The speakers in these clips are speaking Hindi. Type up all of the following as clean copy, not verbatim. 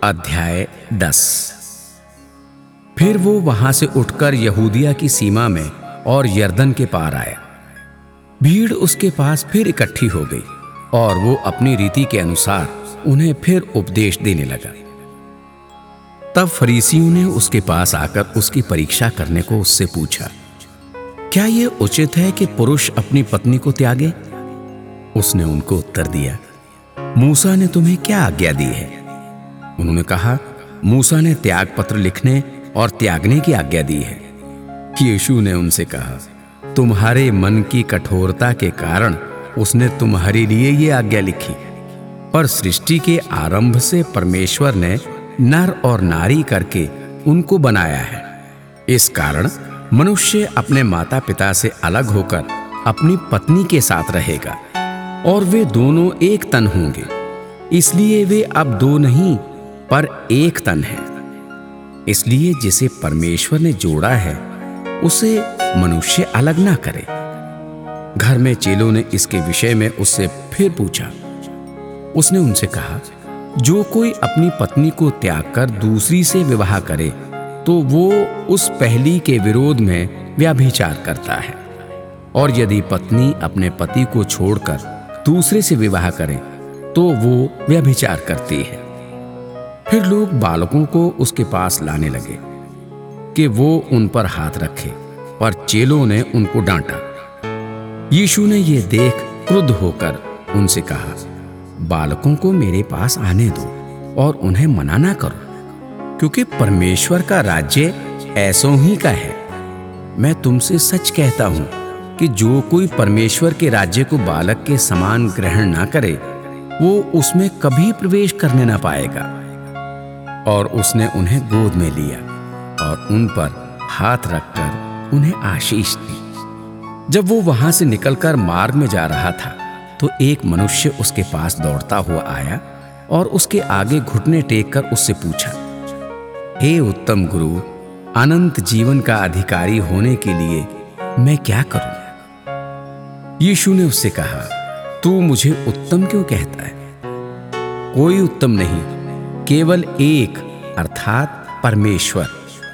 अध्याय 10। फिर वो वहां से उठकर यहूदिया की सीमा में और यरदन के पार आया। भीड़ उसके पास फिर इकट्ठी हो गई और वो अपनी रीति के अनुसार उन्हें फिर उपदेश देने लगा। तब फरीसियों ने उसके पास आकर उसकी परीक्षा करने को उससे पूछा, क्या ये उचित है कि पुरुष अपनी पत्नी को त्यागे? उसने उनको उत्तर दिया, मूसा ने तुम्हें क्या आज्ञा दी है? उन्होंने कहा, मूसा ने त्याग पत्र लिखने और त्यागने की आज्ञा दी है। यीशु ने उनसे कहा, तुम्हारे मन की कठोरता के कारण उसने तुम्हारे लिए ये आज्ञा लिखी, पर सृष्टि के आरंभ से परमेश्वर ने नर और नारी करके उनको बनाया है। इस कारण मनुष्य अपने माता पिता से अलग होकर अपनी पत्नी के साथ रहेगा और वे दोनों एक तन होंगे। इसलिए वे अब दो नहीं पर एक तन है। इसलिए जिसे परमेश्वर ने जोड़ा है उसे मनुष्य अलग ना करे। घर में चेलों ने इसके विषय में उससे फिर पूछा। उसने उनसे कहा, जो कोई अपनी पत्नी को त्याग कर दूसरी से विवाह करे तो वो उस पहली के विरोध में व्यभिचार करता है, और यदि पत्नी अपने पति को छोड़कर दूसरे से विवाह करे तो वो व्यभिचार करती है। फिर लोग बालकों को उसके पास लाने लगे कि वो उन पर हाथ रखे, पर चेलों ने उनको डांटा। यीशु ने ये देख क्रुद्ध होकर उनसे कहा, बालकों को मेरे पास आने दो और उन्हें मना ना करो, क्योंकि परमेश्वर का राज्य ऐसों ही का है। मैं तुमसे सच कहता हूं कि जो कोई परमेश्वर के राज्य को बालक के समान ग्रहण ना करे वो उसमें कभी प्रवेश करने ना पाएगा। और उसने उन्हें गोद में लिया और उन पर हाथ रखकर उन्हें आशीष दी। जब वो वहां से निकलकर मार्ग में जा रहा था तो एक मनुष्य उसके पास दौड़ता हुआ आया और उसके आगे घुटने टेक कर उससे पूछा, हे उत्तम गुरु, अनंत जीवन का अधिकारी होने के लिए मैं क्या करूं? यीशु ने उससे कहा, तू मुझे उत्तम क्यों कहता है? कोई उत्तम नहीं, केवल एक, अर्थात परमेश्वर।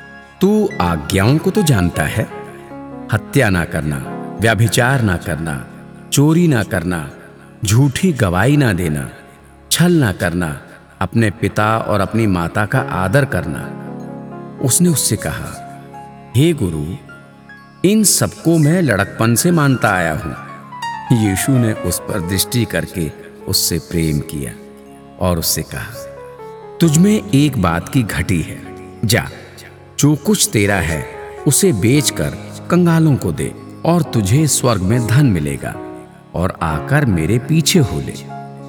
तू आज्ञाओं को तो जानता है, हत्या ना करना, व्यभिचार ना करना, चोरी ना करना, झूठी गवाही ना देना, छल ना करना, अपने पिता और अपनी माता का आदर करना। उसने उससे कहा, हे गुरु, इन सबको मैं लड़कपन से मानता आया हूं। यीशु ने उस पर दृष्टि करके उससे प्रेम किया और उससे कहा, तुझमें एक बात की घटी है, जा, जो कुछ तेरा है उसे बेचकर कंगालों को दे और तुझे स्वर्ग में धन मिलेगा, और आकर मेरे पीछे हो ले।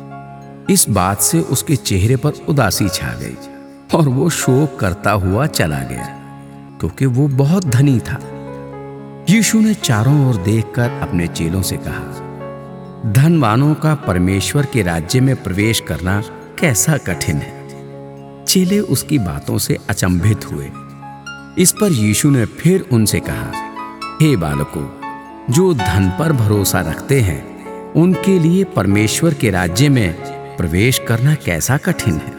इस बात से उसके चेहरे पर उदासी छा गई और वो शोक करता हुआ चला गया, क्योंकि वो बहुत धनी था। यीशु ने चारों ओर देखकर अपने चेलों से कहा, धनवानों का परमेश्वर के राज्य में प्रवेश करना कैसा कठिन है। चेले उसकी बातों से अचंभित हुए। इस पर यीशु ने फिर उनसे कहा, हे बालकों, जो धन पर भरोसा रखते हैं उनके लिए परमेश्वर के राज्य में प्रवेश करना कैसा कठिन है।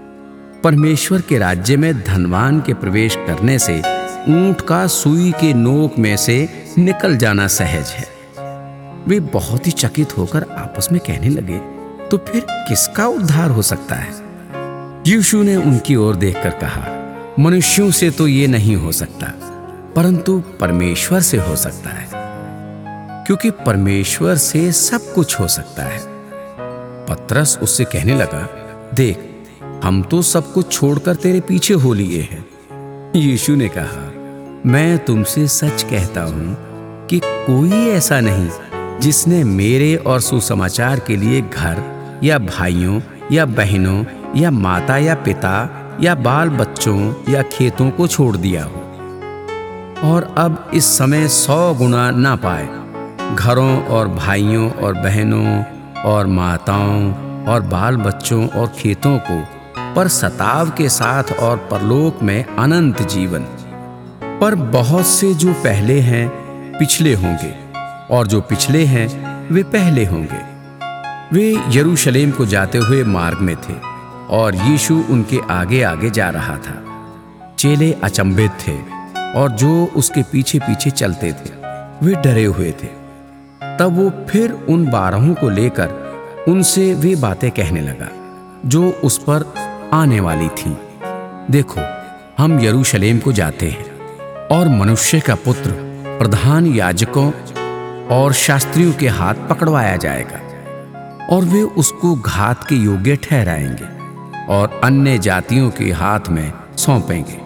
परमेश्वर के राज्य में धनवान के प्रवेश करने से ऊंट का सुई के नोक में से निकल जाना सहज है। वे बहुत ही चकित होकर आपस में कहने लगे, तो फिर किसका उद्धार हो सकता है? यीशु ने उनकी ओर देखकर कहा, मनुष्यों से तो ये नहीं हो सकता, परंतु परमेश्वर से हो सकता है, क्योंकि परमेश्वर से सब कुछ हो सकता है। पतरस उससे कहने लगा, देख, हम तो सब कुछ छोड़कर तेरे पीछे हो लिए हैं। यीशु ने कहा, मैं तुमसे सच कहता हूं कि कोई ऐसा नहीं जिसने मेरे और सुसमाचार के लिए घर या भाइयों या बहनों या माता या पिता या बाल बच्चों या खेतों को छोड़ दिया हो और अब इस समय 100 गुना ना पाए, घरों और भाइयों और बहनों और माताओं और बाल बच्चों और खेतों को, पर सताव के साथ और परलोक में अनंत जीवन। पर बहुत से जो पहले हैं पिछले होंगे, और जो पिछले हैं वे पहले होंगे। वे यरूशलेम को जाते हुए मार्ग में थे और यीशु उनके आगे आगे जा रहा था। चेले अचंभित थे और जो उसके पीछे पीछे चलते थे वे डरे हुए थे। तब वो फिर उन 12 को लेकर उनसे वे बातें कहने लगा जो उस पर आने वाली थीं। देखो, हम यरूशलेम को जाते हैं और मनुष्य का पुत्र प्रधान याजकों और शास्त्रियों के हाथ पकड़वाया जाएगा और वे उसको घात के योग्य ठहराएंगे और अन्य जातियों के हाथ में सौंपेंगे।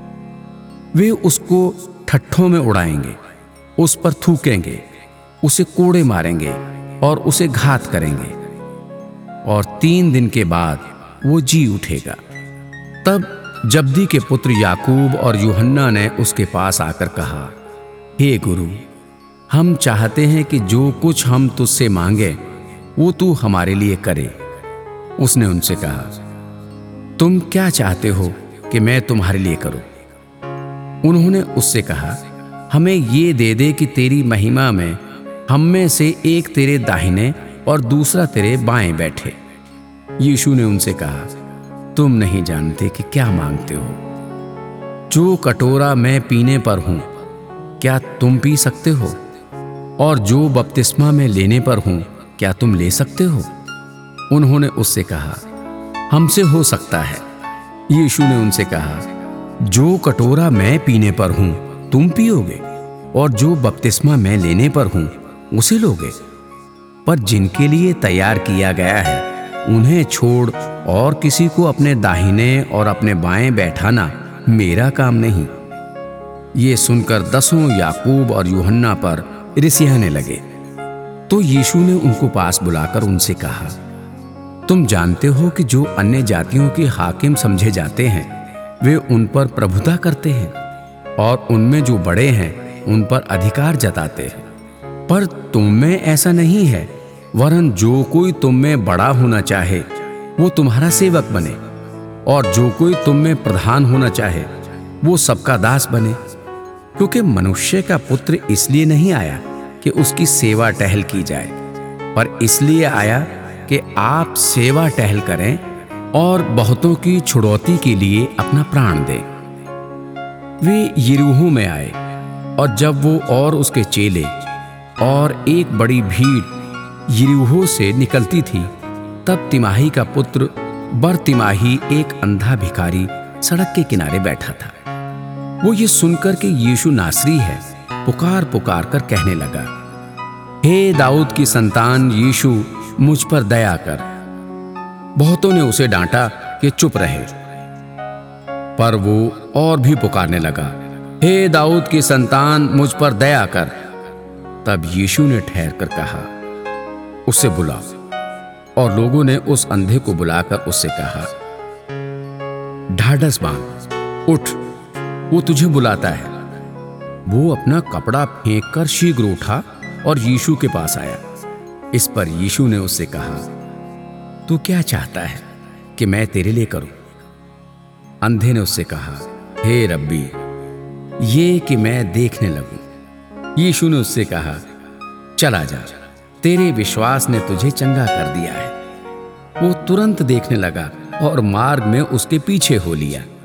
वे उसको ठट्ठों में उड़ाएंगे, उस पर थूकेंगे, उसे कोड़े मारेंगे और उसे घात करेंगे और 3 दिन के बाद वो जी उठेगा। तब जब्दी के पुत्र याकूब और यूहन्ना ने उसके पास आकर कहा, हे गुरु, हम चाहते हैं कि जो कुछ हम तुझसे मांगे वो तू हमारे लिए करे। उसने उनसे कहा, तुम क्या चाहते हो कि मैं तुम्हारे लिए करूं? उन्होंने उससे कहा, हमें ये दे दे कि तेरी महिमा में हम में से एक तेरे दाहिने और दूसरा तेरे बाएं बैठे। यीशु ने उनसे कहा, तुम नहीं जानते कि क्या मांगते हो। जो कटोरा मैं पीने पर हूं, क्या तुम पी सकते हो? और जो बपतिस्मा मैं लेने पर हूं, क्या तुम ले सकते हो? उन्होंने उससे कहा, हमसे हो सकता है। यीशु ने उनसे कहा, जो कटोरा मैं पीने पर हूं तुम पियोगे और जो बपतिस्मा मैं लेने पर हूं उसे लोगे। पर जिनके लिए तैयार किया गया है उन्हें छोड़ और किसी को अपने दाहिने और अपने बाएं बैठाना मेरा काम नहीं। ये सुनकर 10 याकूब और यूहन्ना पर रिसियाने लगे। तो यीशु ने उनको पास बुलाकर उनसे कहा, तुम जानते हो कि जो अन्य जातियों के हाकिम समझे जाते हैं वे उन पर प्रभुता करते हैं और उनमें जो बड़े हैं उन पर अधिकार जताते हैं। पर तुम में ऐसा नहीं है, वरन जो कोई तुम में बड़ा होना चाहे वो तुम्हारा सेवक बने और जो कोई तुम में प्रधान होना चाहे वो सबका दास बने। क्योंकि मनुष्य का पुत्र इसलिए नहीं आया कि उसकी सेवा टहल की जाए, पर इसलिए आया कि आप सेवा टहल करें और बहुतों की छुड़ौती के लिए अपना प्राण दें। वे यरीहो में आए और जब वो और उसके चेले और एक बड़ी भीड़ यरीहो से निकलती थी, तब तिमाही का पुत्र बरतिमाही एक अंधा भिखारी सड़क के किनारे बैठा था। वो ये सुनकर कि यीशु नासरी है, पुकार पुकार कर कहने लगा, हे दाऊद की संतान यीशु, मुझ पर दया कर। बहुतों ने उसे डांटा कि चुप रहे, पर वो और भी पुकारने लगा, हे दाऊद की संतान मुझ पर दया कर। तब यीशु ने ठहर कर कहा, उसे बुलाओ। और लोगों ने उस अंधे को बुलाकर उससे कहा, ढाढ़स बांध, उठ, वो तुझे बुलाता है। वो अपना कपड़ा फेंक कर शीघ्र उठा और यीशु के पास आया। इस पर यीशु ने उससे कहा, तू क्या चाहता है कि मैं तेरे लिए करूं? अंधे ने उससे कहा, हे रब्बी, ये कि मैं देखने लगूं। यीशु ने उससे कहा, चला जा, तेरे विश्वास ने तुझे चंगा कर दिया है। वो तुरंत देखने लगा और मार्ग में उसके पीछे हो लिया।